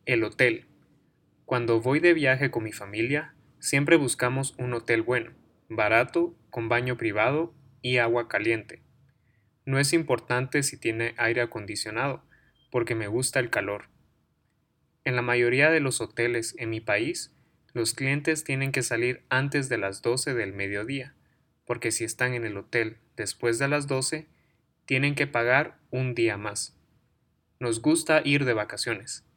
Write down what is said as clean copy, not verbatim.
El hotel. Cuando voy de viaje con mi familia, siempre buscamos un hotel bueno, barato, con baño privado y agua caliente. No es importante si tiene aire acondicionado, porque me gusta el calor. En la mayoría de los hoteles en mi país, los clientes tienen que salir antes de las 12 del mediodía, porque si están en el hotel después de las 12, tienen que pagar un día más. Nos gusta ir de vacaciones,